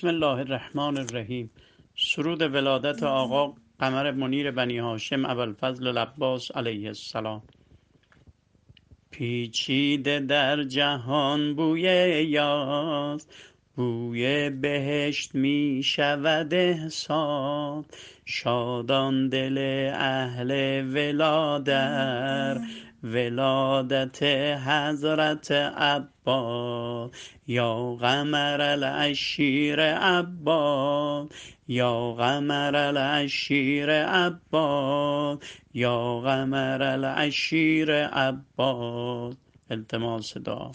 بسم الله الرحمن الرحیم. سرود ولادت آقا قمر منیر بنی هاشم ابوالفضل العباس علیه السلام. پیچیده در جهان بوی یاس، بوی بهشت می شود احساس. شادان دل اهل ولادت، ولادت حضرت عباس. یا قمر العشیر عباس، یا قمر العشیر عباس، یا قمر العشیر عباس. التماس دعا.